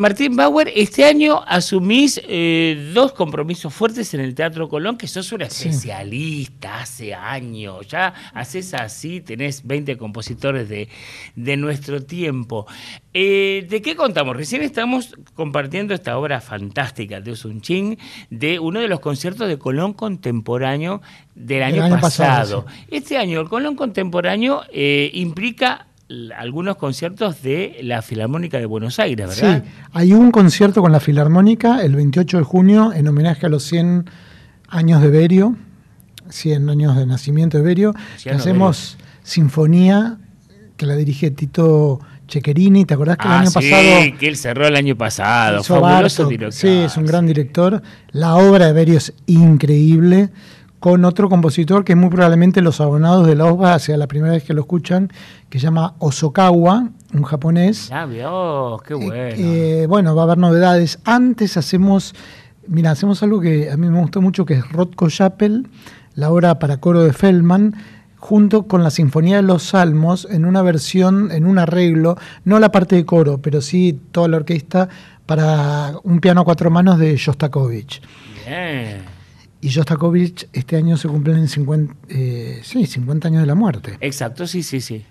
Martín Bauer, este año asumís dos compromisos fuertes en el Teatro Colón, que sos un especialista hace años, ya haces así, tenés 20 compositores de nuestro tiempo. ¿De qué contamos? Recién estamos compartiendo esta obra fantástica de Sun Chin, de uno de los conciertos de Colón contemporáneo del año pasado. Sí. Este año el Colón contemporáneo implica algunos conciertos de la Filarmónica de Buenos Aires, ¿verdad? Sí, hay un concierto con la Filarmónica el 28 de junio en homenaje a los 100 años de Berio, 100 años de nacimiento de Berio, que hacemos sinfonía, que la dirige Tito Ceccherini. ¿Te acordás que el año pasado? Sí, que él cerró el año pasado, fabuloso director. Sí, es un gran director. La obra de Berio es increíble, con otro compositor que muy probablemente los abonados de la OSBA sea la primera vez que lo escuchan, que se llama Hosokawa, un japonés. Ah, Dios, qué bueno. Bueno, va a haber novedades. Antes hacemos algo que a mí me gustó mucho, que es Rothko Chapel, la obra para coro de Feldman, junto con la Sinfonía de los Salmos, en una versión, en un arreglo, no la parte de coro, pero sí toda la orquesta, para un piano a cuatro manos de Shostakovich. Bien. Y Shostakovich este año se cumplen 50 años de la muerte. Exacto, sí. Sí,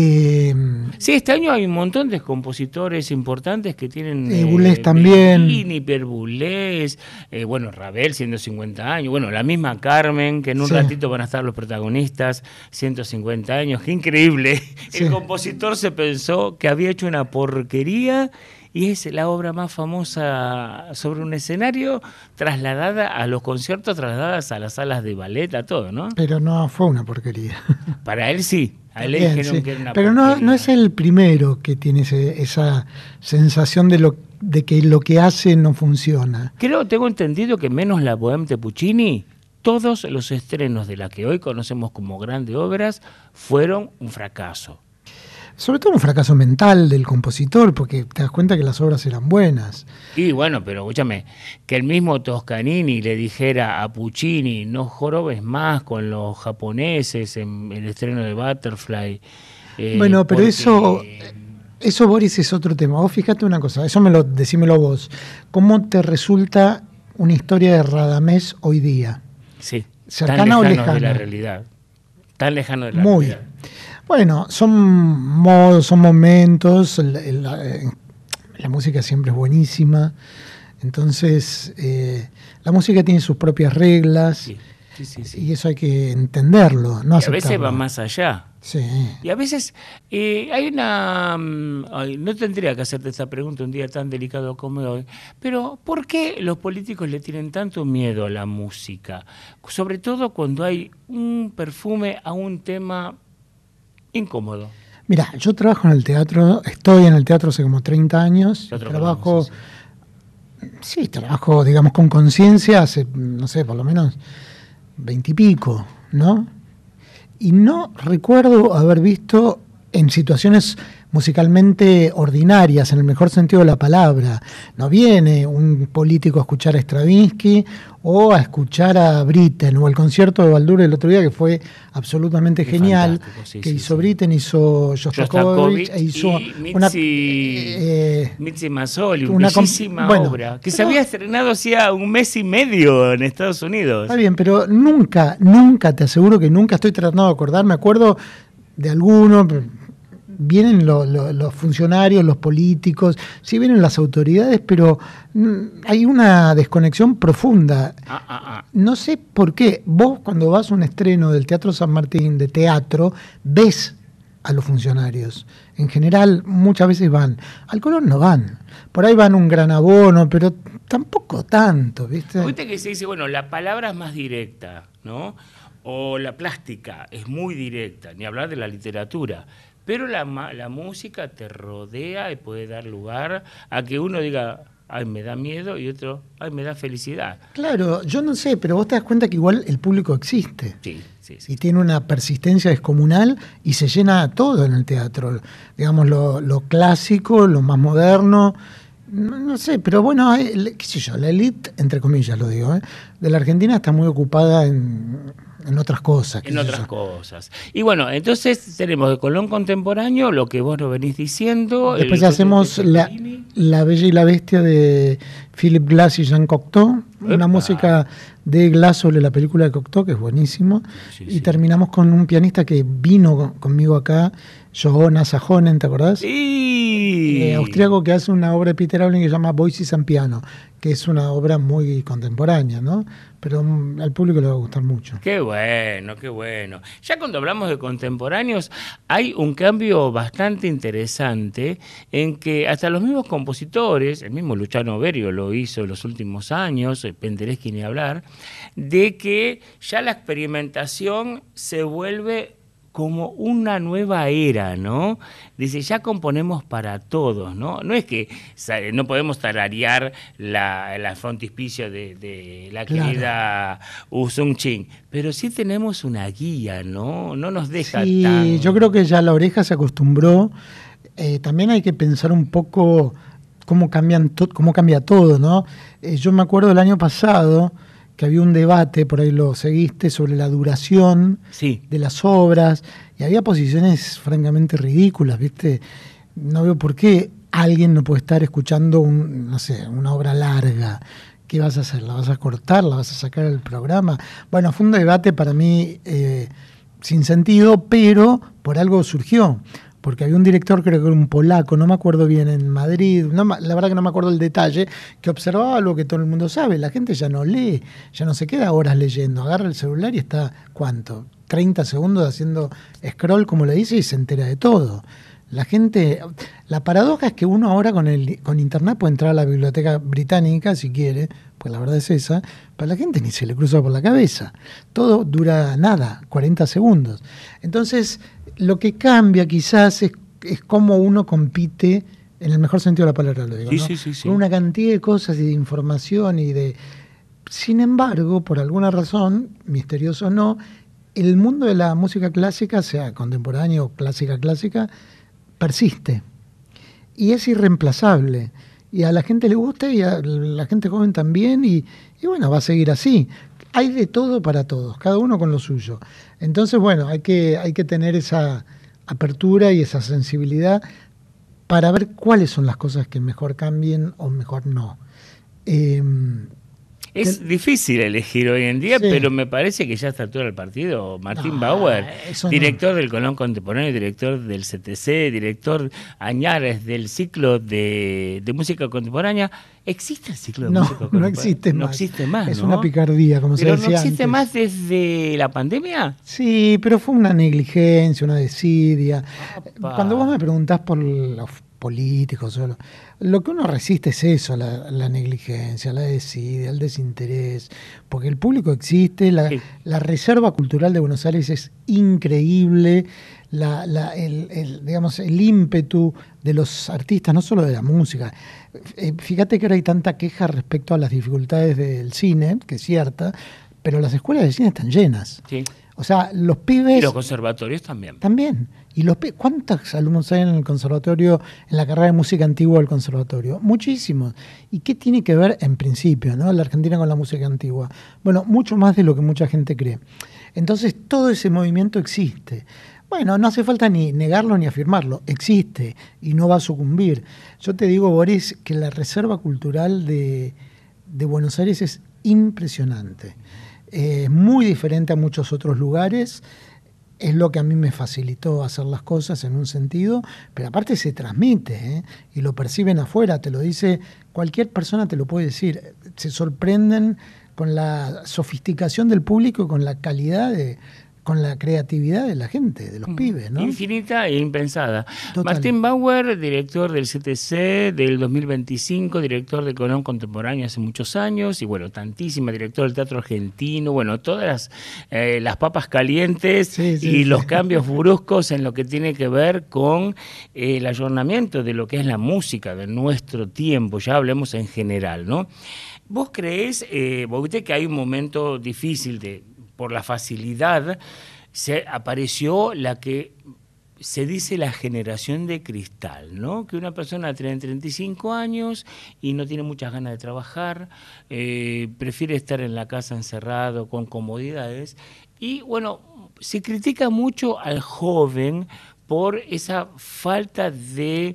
este año hay un montón de compositores importantes que tienen... Boulez también. Bellini, Per Boulez, bueno, Ravel, 150 años, bueno, la misma Carmen, que en un ratito van a estar los protagonistas, 150 años, qué increíble. Sí. El compositor se pensó que había hecho una porquería y es la obra más famosa sobre un escenario, trasladada a los conciertos, trasladadas a las salas de ballet, a todo, ¿no? Pero no fue una porquería. Para él sí. A él dijeron que era una pero no es el primero que tiene esa sensación de que lo que hace no funciona. Tengo entendido que menos la Bohème de Puccini, todos los estrenos de la que hoy conocemos como grandes obras fueron un fracaso. Sobre todo un fracaso mental del compositor, porque te das cuenta que las obras eran buenas. Y bueno, pero escúchame, que el mismo Toscanini le dijera a Puccini, no jorobes más con los japoneses en el estreno de Butterfly. Bueno, pero eso, Boris, es otro tema. Vos fíjate una cosa, decímelo vos. ¿Cómo te resulta una historia de Radamés hoy día? Sí, ¿cercana o lejana? De la realidad. Tan lejano de la realidad. Bueno, son modos, son momentos, la música siempre es buenísima, entonces la música tiene sus propias reglas, sí. Y eso hay que entenderlo, no aceptarlo. Y a veces va más allá. Sí. Y a veces hay una... no tendría que hacerte esta pregunta un día tan delicado como hoy, pero ¿por qué los políticos le tienen tanto miedo a la música? Sobre todo cuando hay un perfume a un tema incómodo. Mira, yo trabajo en el teatro, estoy en el teatro hace como 30 años, trabajo, digamos, con conciencia hace, no sé, por lo menos 20 y pico, ¿no? Y no recuerdo haber visto en situaciones musicalmente ordinarias, en el mejor sentido de la palabra. No viene un político a escuchar a Stravinsky o a escuchar a Britten, o el concierto de Baldur el otro día, que fue absolutamente genial, hizo Britten, hizo Shostakovich, e hizo Mitzi Mazzoli, una bellísima obra, que se había estrenado hacía un mes y medio en Estados Unidos. Está bien, pero nunca, te aseguro que nunca, estoy tratando de acordar, me acuerdo de alguno. Vienen los funcionarios, los políticos, sí vienen las autoridades, pero hay una desconexión profunda. No sé por qué. Vos, cuando vas a un estreno del Teatro San Martín, de teatro, ves a los funcionarios. En general, muchas veces van. Al Colón no van. Por ahí van un gran abono, pero tampoco tanto, ¿viste? Viste que se dice, bueno, la palabra es más directa, ¿no? O la plástica es muy directa, ni hablar de la literatura. Pero la música te rodea y puede dar lugar a que uno diga, ay, me da miedo, y otro, ay, me da felicidad. Claro, yo no sé, pero vos te das cuenta que igual el público existe. Sí. Y tiene una persistencia descomunal y se llena todo en el teatro. Digamos, lo clásico, lo más moderno. No sé, pero bueno, qué sé yo, la élite, entre comillas lo digo, de la Argentina está muy ocupada en en otras cosas. En otras cosas. Y bueno, entonces tenemos de Colón contemporáneo, lo que vos nos venís diciendo. Después hacemos la Bella y la Bestia de Philip Glass y Jean Cocteau, una música de Glass sobre la película de Cocteau, que es buenísimo. Sí, y terminamos con un pianista que vino conmigo acá, Johanna Sajonen, ¿te acordás? Sí. Austriaco, que hace una obra de Peter Ablin que se llama Voices and Piano, que es una obra muy contemporánea, ¿no? Pero al público le va a gustar mucho. Qué bueno, qué bueno. Ya cuando hablamos de contemporáneos, hay un cambio bastante interesante en que hasta los mismos compositores, el mismo Luciano Berio lo hizo en los últimos años, Penderecki ni hablar, de que ya la experimentación se vuelve como una nueva era, ¿no? Dice, ya componemos para todos, ¿no? No es que no podemos tararear la frontispicio de la querida Usung Chin, pero sí tenemos una guía, ¿no? No nos deja tan... yo creo que ya la oreja se acostumbró. También hay que pensar un poco cómo cambia todo, ¿no? Yo me acuerdo del año pasado que había un debate, por ahí lo seguiste, sobre la duración de las obras, y había posiciones francamente ridículas, ¿viste? No veo por qué alguien no puede estar escuchando una obra larga. ¿Qué vas a hacer? ¿La vas a cortar? ¿La vas a sacar del programa? Bueno, fue un debate para mí sin sentido, pero por algo surgió. Porque había un director, creo que era un polaco, no me acuerdo bien, en Madrid, la verdad que no me acuerdo el detalle, que observaba algo que todo el mundo sabe, la gente ya no lee, ya no se queda horas leyendo, agarra el celular y está, ¿cuánto? 30 segundos haciendo scroll, como le dice, y se entera de todo. La gente, la paradoja es que uno ahora con internet puede entrar a la biblioteca británica si quiere, pues la verdad es esa, pero a la gente ni se le cruza por la cabeza. Todo dura nada, 40 segundos. Entonces, lo que cambia quizás es cómo uno compite, en el mejor sentido de la palabra lo digo, ¿no? Sí. Con una cantidad de cosas y de información y de... Sin embargo, por alguna razón, misterioso o no, el mundo de la música clásica, sea contemporánea o clásica, persiste. Y es irreemplazable. Y a la gente le gusta y a la gente joven también. Y bueno, va a seguir así. Hay de todo para todos, cada uno con lo suyo. Entonces, bueno, hay que tener esa apertura y esa sensibilidad para ver cuáles son las cosas que mejor cambien o mejor no. Es difícil elegir hoy en día, pero me parece que ya a esta altura del partido, Martín Bauer, director del Colón Contemporáneo, director del CTC, director Añares del ciclo de música contemporánea. ¿Existe el ciclo de música contemporánea? No existe más. Es ¿no? Una picardía, como se decía antes. ¿Pero no existe más desde la pandemia? Sí, pero fue una negligencia, una desidia. Cuando vos me preguntás por los políticos, lo que uno resiste es eso, la negligencia, la desidia, el desinterés, porque el público existe, la reserva cultural de Buenos Aires es increíble, digamos, el ímpetu de los artistas, no solo de la música. Fíjate que ahora hay tanta queja respecto a las dificultades del cine, que es cierta, pero las escuelas de cine están llenas. Sí. O sea, los pibes... Y los conservatorios también. También. ¿Y cuántos alumnos hay en el conservatorio, en la carrera de música antigua del conservatorio? Muchísimos. ¿Y qué tiene que ver, en principio, ¿no?, la Argentina con la música antigua? Bueno, mucho más de lo que mucha gente cree. Entonces, todo ese movimiento existe. Bueno, no hace falta ni negarlo ni afirmarlo. Existe y no va a sucumbir. Yo te digo, Boris, que la reserva cultural de Buenos Aires es impresionante. Es muy diferente a muchos otros lugares. Es lo que a mí me facilitó hacer las cosas en un sentido, pero aparte se transmite, y lo perciben afuera, te lo dice cualquier persona, te lo puede decir. Se sorprenden con la sofisticación del público y con la calidad con la creatividad de la gente, de los pibes, ¿no? Infinita e impensada. Total. Martín Bauer, director del CTC del 2025, director de Colón Contemporáneo hace muchos años, y bueno, tantísima, director del Teatro Argentino, bueno, todas las papas calientes y los cambios bruscos en lo que tiene que ver con el ayornamiento de lo que es la música de nuestro tiempo, ya hablemos en general, ¿no? ¿Vos creés, vos viste que hay un momento difícil por la facilidad, se apareció la que se dice la generación de cristal, ¿no? Que una persona tiene 35 años y no tiene muchas ganas de trabajar, prefiere estar en la casa encerrado con comodidades Y bueno, se critica mucho al joven por esa falta de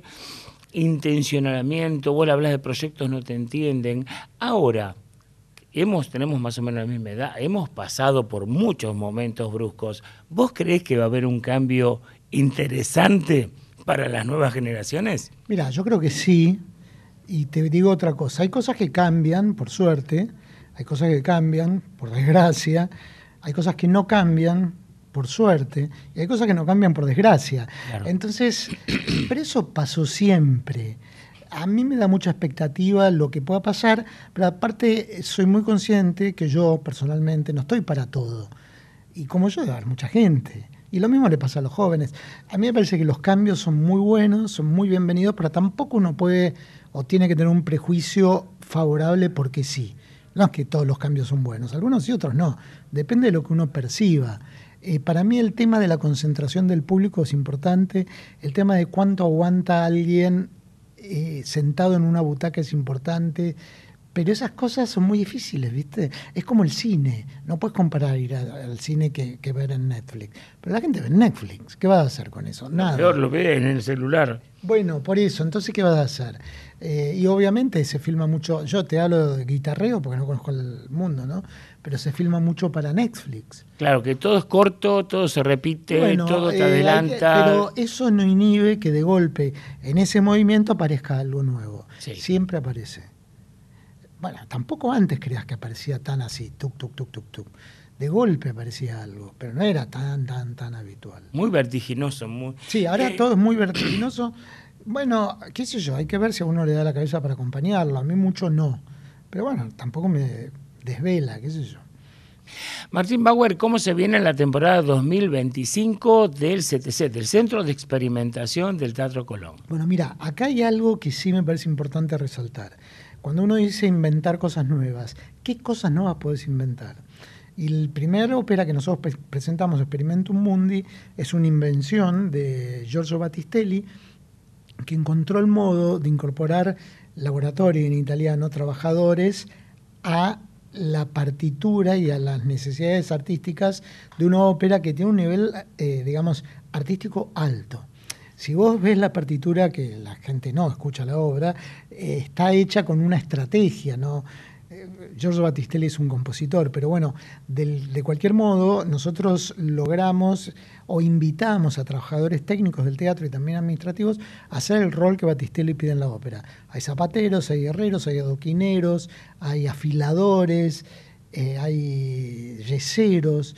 intencionamiento. Vos hablas de proyectos, no te entienden. Ahora, tenemos más o menos la misma edad, hemos pasado por muchos momentos bruscos. ¿Vos creés que va a haber un cambio interesante para las nuevas generaciones? Mira, yo creo que sí, y te digo otra cosa. Hay cosas que cambian, por suerte, hay cosas que cambian, por desgracia, hay cosas que no cambian, por suerte, y hay cosas que no cambian, por desgracia. Claro. Entonces, pero eso pasó siempre. A mí me da mucha expectativa lo que pueda pasar, pero aparte soy muy consciente que yo personalmente no estoy para todo. Y como yo, debe haber mucha gente. Y lo mismo le pasa a los jóvenes. A mí me parece que los cambios son muy buenos, son muy bienvenidos, pero tampoco uno puede o tiene que tener un prejuicio favorable porque sí. No es que todos los cambios son buenos, algunos sí, otros no. Depende de lo que uno perciba. Para mí el tema de la concentración del público es importante, el tema de cuánto aguanta alguien sentado en una butaca es importante, pero esas cosas son muy difíciles, ¿viste? Es como el cine, no puedes comparar ir al cine que ver en Netflix. Pero la gente ve en Netflix, ¿qué vas a hacer con eso? Nada. Peor lo ve en el celular. Bueno, por eso, entonces, ¿qué vas a hacer? Y obviamente se filma mucho, yo te hablo de guitarreo porque no conozco el mundo, ¿no? Pero se filma mucho para Netflix. Claro, que todo es corto, todo se repite, bueno, todo te adelanta. Pero eso no inhibe que de golpe en ese movimiento aparezca algo nuevo. Sí. Siempre aparece. Bueno, tampoco antes creas que aparecía tan así, tuk, tuk, tuk, tuk, tuk. De golpe aparecía algo, pero no era tan habitual. Muy vertiginoso. Muy. Sí, ahora todo es muy vertiginoso. Bueno, qué sé yo, hay que ver si a uno le da la cabeza para acompañarlo. A mí mucho no. Pero bueno, tampoco me desvela, qué sé yo. Martín Bauer, ¿cómo se viene la temporada 2025 del CTC, del Centro de Experimentación del Teatro Colón? Bueno, mira, acá hay algo que sí me parece importante resaltar. Cuando uno dice inventar cosas nuevas, ¿qué cosas nuevas podés inventar? Y el primer ópera que nosotros presentamos, Experimentum Mundi, es una invención de Giorgio Battistelli, que encontró el modo de incorporar laboratorio en italiano, trabajadores, a la partitura y a las necesidades artísticas de una ópera que tiene un nivel, digamos, artístico alto. Si vos ves la partitura, que la gente no escucha la obra, está hecha con una estrategia, ¿no? Giorgio Battistelli es un compositor, pero bueno, de cualquier modo, nosotros logramos o invitamos a trabajadores técnicos del teatro y también administrativos a hacer el rol que Battistelli pide en la ópera. Hay zapateros, hay herreros, hay adoquineros, hay afiladores, hay yeseros,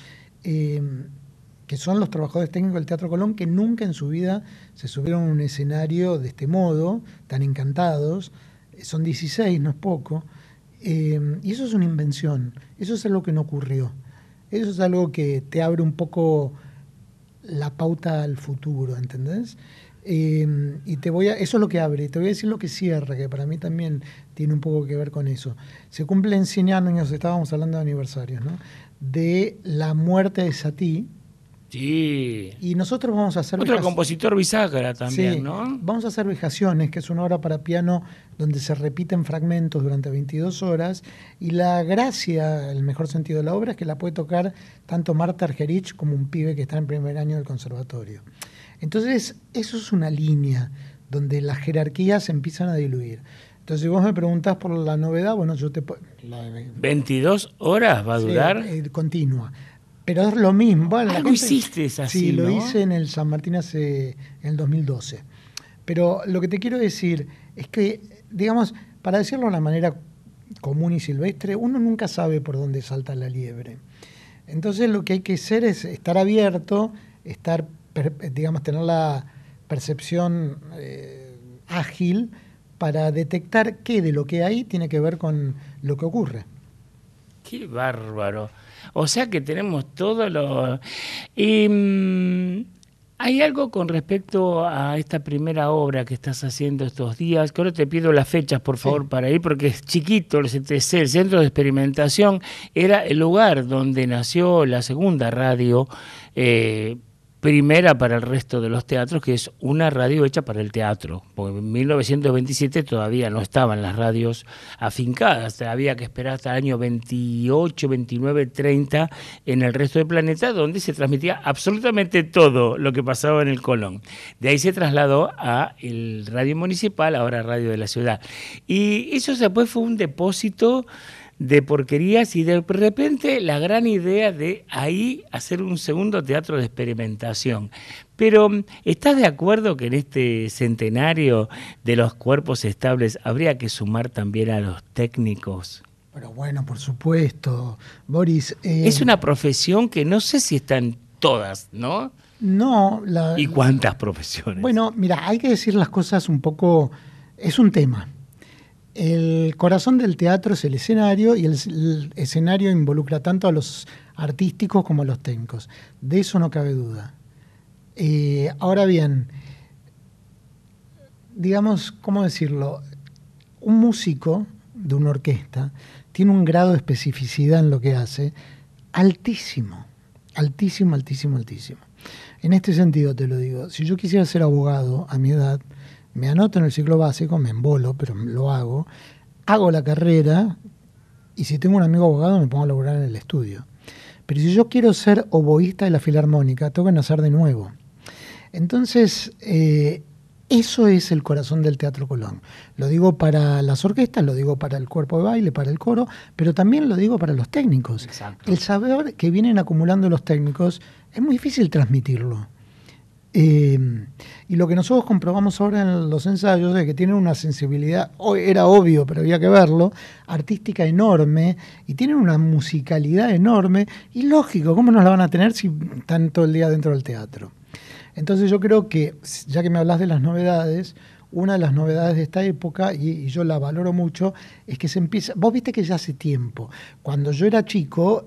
que son los trabajadores técnicos del Teatro Colón, que nunca en su vida se subieron a un escenario de este modo, tan encantados. Son 16, no es poco. Y eso es una invención, eso es algo que no ocurrió. Eso es algo que te abre un poco la pauta al futuro, ¿entendés? Y eso es lo que abre. Te voy a decir lo que cierra, que para mí también tiene un poco que ver con eso. Se cumplen 100 años, estábamos hablando de aniversarios, ¿no? De la muerte de Satie. Sí. Y nosotros vamos a hacer... Otro compositor bisagra también, sí, ¿no? Vamos a hacer Vejaciones, que es una obra para piano donde se repiten fragmentos durante 22 horas. Y la gracia, el mejor sentido de la obra, es que la puede tocar tanto Marta Argerich como un pibe que está en primer año del conservatorio. Entonces, eso es una línea donde las jerarquías se empiezan a diluir. Entonces, si vos me preguntás por la novedad, bueno, yo te puedo... ¿22 horas va a durar? Continua. Pero es lo mismo. Bueno, algo hiciste así, sí, ¿no? lo hice en el San Martín en el 2012. Pero lo que te quiero decir es que, digamos, para decirlo de una manera común y silvestre, uno nunca sabe por dónde salta la liebre. Entonces lo que hay que hacer es estar abierto, digamos, tener la percepción ágil para detectar qué de lo que hay tiene que ver con lo que ocurre. ¡Qué bárbaro! O sea que tenemos todo lo... ¿Hay algo con respecto a esta primera obra que estás haciendo estos días? Que ahora te pido las fechas, por favor, sí, para ir, porque es chiquito el CTC, el Centro de Experimentación, era el lugar donde nació la segunda radio, primera para el resto de los teatros, que es una radio hecha para el teatro, porque en 1927 todavía no estaban las radios afincadas, había que esperar hasta el año 28, 29, 30 en el resto del planeta, donde se transmitía absolutamente todo lo que pasaba en el Colón. De ahí se trasladó a el radio municipal, ahora radio de la ciudad. Y eso después fue un depósito de porquerías y de repente la gran idea de ahí hacer un segundo teatro de experimentación. Pero ¿estás de acuerdo que en este centenario de los cuerpos estables habría que sumar también a los técnicos? Pero bueno, por supuesto, Boris. Es una profesión que no sé si están todas, ¿no? No. ¿Y cuántas profesiones? Bueno, mira, hay que decir las cosas un poco. Es un tema. El corazón del teatro es el escenario y el escenario involucra tanto a los artísticos como a los técnicos. De eso no cabe duda. Ahora bien, digamos, ¿cómo decirlo? Un músico de una orquesta tiene un grado de especificidad en lo que hace altísimo, altísimo, altísimo, altísimo. En este sentido te lo digo, si yo quisiera ser abogado a mi edad, me anoto en el ciclo básico, me embolo, pero lo hago la carrera y si tengo un amigo abogado me pongo a laburar en el estudio. Pero si yo quiero ser oboísta de la Filarmónica, tengo que nacer de nuevo. Entonces, eso es el corazón del Teatro Colón. Lo digo para las orquestas, lo digo para el cuerpo de baile, para el coro, pero también lo digo para los técnicos. Exacto. El saber que vienen acumulando los técnicos es muy difícil transmitirlo. Y lo que nosotros comprobamos ahora en los ensayos es que tienen una sensibilidad, era obvio, pero había que verlo, artística enorme, y tienen una musicalidad enorme, y lógico, ¿cómo no la van a tener si están todo el día dentro del teatro? Entonces yo creo que, ya que me hablas de las novedades, una de las novedades de esta época, y yo la valoro mucho, es que se empieza, vos viste que ya hace tiempo, cuando yo era chico,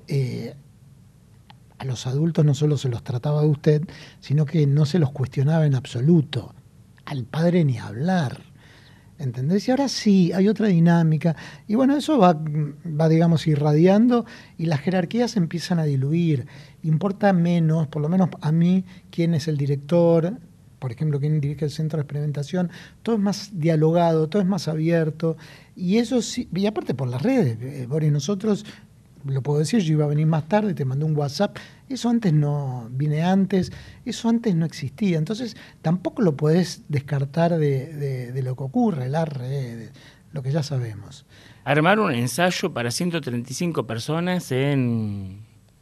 a los adultos no solo se los trataba de usted, sino que no se los cuestionaba en absoluto. Al padre ni hablar. ¿Entendés? Y ahora sí, hay otra dinámica. Y bueno, eso va digamos, irradiando y las jerarquías empiezan a diluir. Importa menos, por lo menos a mí, quién es el director, por ejemplo, quién dirige el centro de experimentación. Todo es más dialogado, todo es más abierto. Y eso sí, y aparte por las redes, Boris, nosotros... Lo puedo decir, yo iba a venir más tarde, te mandé un WhatsApp, eso antes no, vine antes, eso antes no existía, entonces tampoco lo podés descartar de lo que ocurre, las redes, lo que ya sabemos. Armar un ensayo para 135 personas en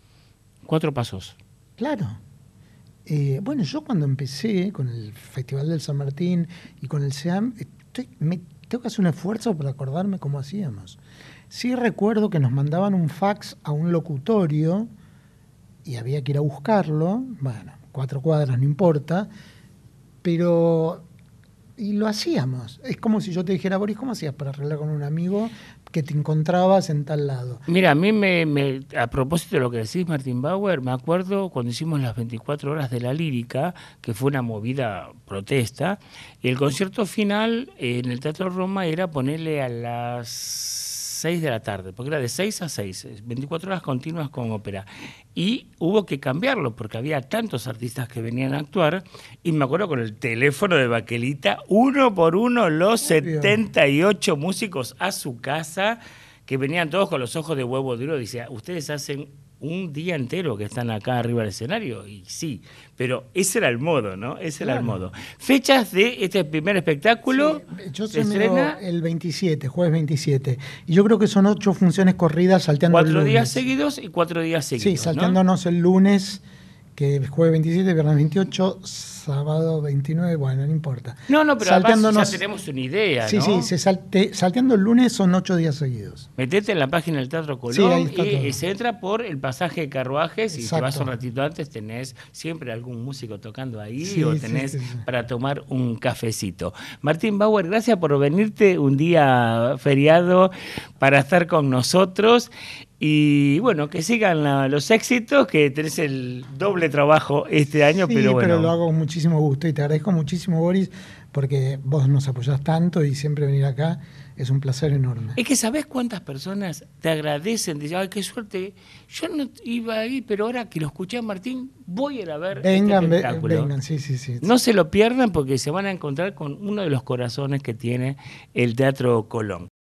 4 pasos. Claro. Bueno, yo cuando empecé con el Festival del San Martín y con el SEAM, tengo que hacer un esfuerzo para acordarme cómo hacíamos. Sí recuerdo que nos mandaban un fax a un locutorio y había que ir a buscarlo, bueno, 4 cuadras, no importa, pero... Y lo hacíamos. Es como si yo te dijera, Boris, ¿cómo hacías para arreglar con un amigo que te encontrabas en tal lado? Mira, a mí a propósito de lo que decís, Martín Bauer, me acuerdo cuando hicimos las 24 horas de la lírica, que fue una movida protesta, y el concierto final en el Teatro Roma era ponerle a las 6 de la tarde, porque era de 6 a 6, 24 horas continuas con ópera. Y hubo que cambiarlo, porque había tantos artistas que venían a actuar, y me acuerdo con el teléfono de Baquelita, uno por uno los 78 músicos a su casa, que venían todos con los ojos de huevo duro, decía, ustedes hacen un día entero que están acá arriba del escenario, y sí, pero ese era el modo, ¿no? Ese era el modo. Fechas de este primer espectáculo. Sí, yo se estrena el 27, jueves 27, y yo creo que son 8 funciones corridas salteando 4 días seguidos y 4 días seguidos. Sí, salteándonos, ¿no? El lunes, que es jueves 27, viernes 28, sábado 29, bueno, no importa. No, pero además ya tenemos una idea, sí, ¿no? Sí, salteando el lunes son 8 días seguidos. Metete en la página del Teatro Colón y se entra por el pasaje de carruajes. Exacto. Y si vas un ratito antes tenés siempre algún músico tocando ahí o tenés para tomar un cafecito. Martín Bauer, gracias por venirte un día feriado para estar con nosotros. Y bueno, que sigan los éxitos, que tenés el doble trabajo este año, Sí, pero bueno. pero lo hago con muchísimo gusto y te agradezco muchísimo, Boris, porque vos nos apoyás tanto y siempre venir acá es un placer enorme. Es que ¿sabés cuántas personas te agradecen? Dicen, ay, qué suerte, yo no iba ahí, pero ahora que lo escuché a Martín, voy a ir a ver Vengan, este espectáculo. vengan, sí. No se lo pierdan porque se van a encontrar con uno de los corazones que tiene el Teatro Colón.